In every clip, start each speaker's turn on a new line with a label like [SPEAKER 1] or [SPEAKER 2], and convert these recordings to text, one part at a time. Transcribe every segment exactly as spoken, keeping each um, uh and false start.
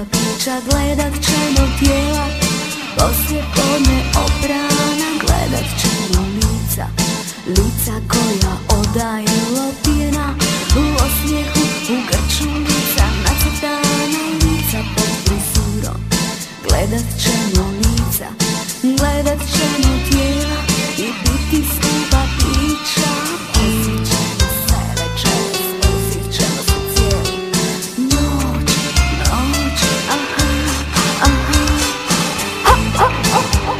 [SPEAKER 1] skupa priča, gledat ćemo tijela, poslije podne oprana, gledat ćemo lica, lica koja odaju opijena, u osmijehu, u grču lica, nacrtana lica pod frizurom. Gledat ćemo lica, gledat ćemo tijela i biti skupa priča. Posit ćemo se večeras, posit ćemo se cijelu noć, noć, aha, aha, ha, ha, ha, ha.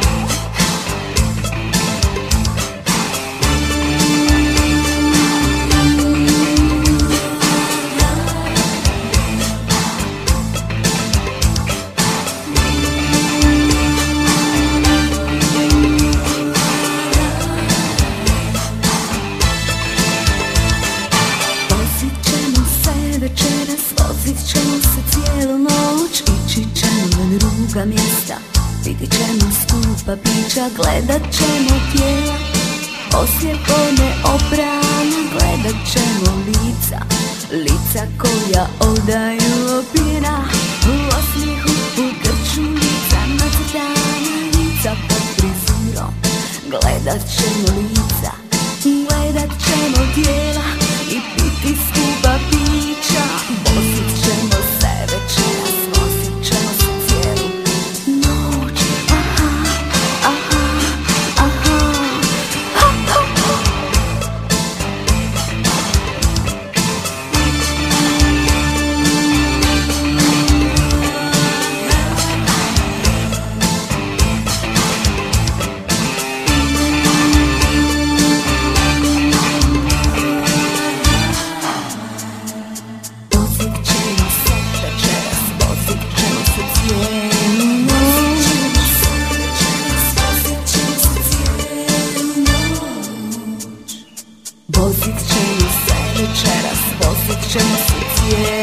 [SPEAKER 1] Vozit ćemo se cijelu noć, ići ćemo na druga mjesta, vidit ćemo skupa pića, gledat ćemo tijela, poslije podne oprana, gledat ćemo lica, lica koja odaju opijena, u osmijehu, u grču lica, nacrtana lica pod frizurom. Gledat ćemo lica, gledat ćemo tijela i piti skupa pića. Vozit ćemo se večeras, vozit ćemo se cijelu noć, aha, aha, aha, ha, ha, ha. Vozit ćemo se večeras, vozit ćemo se cijelu